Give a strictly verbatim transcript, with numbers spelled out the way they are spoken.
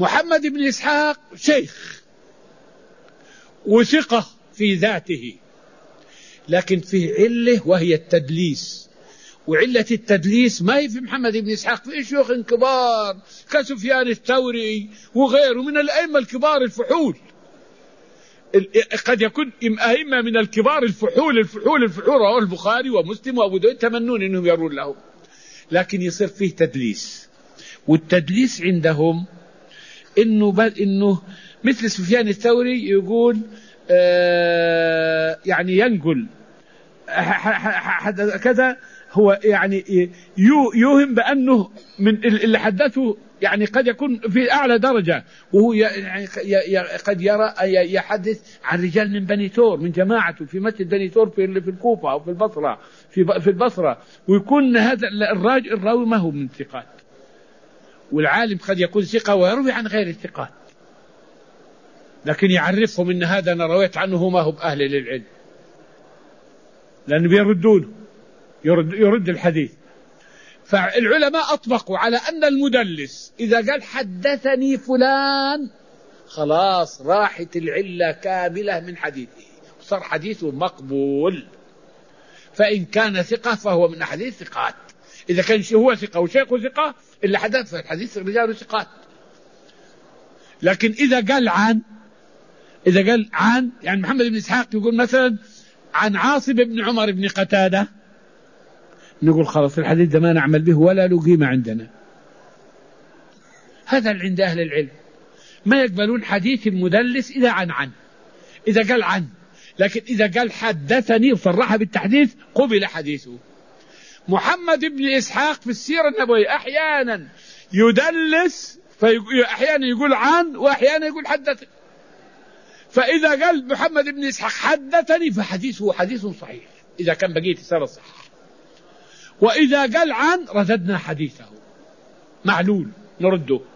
محمد بن إسحاق شيخ وثقة في ذاته، لكن فيه علة وهي التدليس، وعلة التدليس ما هي في محمد بن إسحاق، في شيوخ كبار كسفيان الثوري وغيره من الأئمة الكبار الفحول، قد يكون أئمة من الكبار الفحول الفحول الفحول رواه البخاري ومسلم وأبو داود يتمنون أنهم يرون لهم، لكن يصير فيه تدليس. والتدليس عندهم إنه بل إنه مثل سفيان الثوري يقول آه يعني ينقل كذا، هو يعني يوهم بأنه من اللي حدثه يعني قد يكون في أعلى درجة، وهو يعني قد يرى يحدث عن رجال من بني تور من جماعته في مسجد بني تور في الكوفة أو في البصرة في في البصرة، ويكون هذا الراجل الراوي ما هو من ثقات، والعالم قد يكون ثقة ويروي عن غير الثقات، لكن يعرفهم إن هذا أنا رويت عنه ما هو بأهل للعلم، لأنه بيردونه يرد, يرد الحديث. فالعلماء أطبقوا على أن المدلس إذا قال حدثني فلان خلاص راحت العلة كاملة من حديثه وصار حديثه مقبول، فإن كان ثقة فهو من أحاديث ثقات، إذا كان هو ثقة وشيخه ثقة اللي حدث في الحديث رجال ثقات. لكن إذا قال عن إذا قال عن يعني محمد بن إسحاق يقول مثلا عن عاصم بن عمر بن قتادة، نقول خلاص الحديث ده ما نعمل به ولا له قيمة عندنا. هذا عند أهل العلم ما يقبلون حديث المدلس إذا عن عن إذا قال عن، لكن إذا قال حدثني وصرح بالتحديث قبل حديثه. محمد بن إسحاق في السيرة النبوية أحيانا يدلس، فأحيانا يقول عن وأحيانا يقول حدث، فإذا قال محمد بن إسحاق حدثني فحديثه حديث صحيح إذا كان بقية السنة صح، وإذا قال عن رددنا حديثه معلول نرده.